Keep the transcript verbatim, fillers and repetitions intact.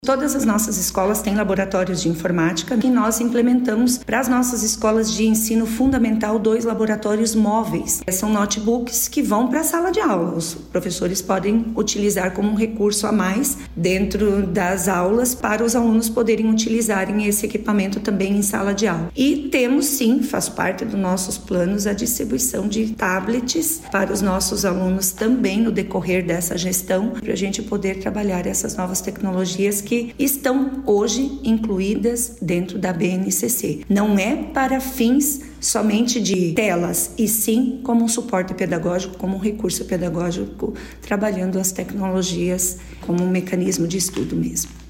Todas as nossas escolas têm laboratórios de informática e nós implementamos para as nossas escolas de ensino fundamental dois laboratórios móveis. São notebooks que vão para a sala de aula. Os professores podem utilizar como um recurso a mais dentro das aulas para os alunos poderem utilizarem esse equipamento também em sala de aula. E temos sim, faz parte dos nossos planos, a distribuição de tablets para os nossos alunos também no decorrer dessa gestão, para a gente poder trabalhar essas novas tecnologias que que estão hoje incluídas dentro da B N C C. Não é para fins somente de telas, e sim como um suporte pedagógico, como um recurso pedagógico, trabalhando as tecnologias como um mecanismo de estudo mesmo.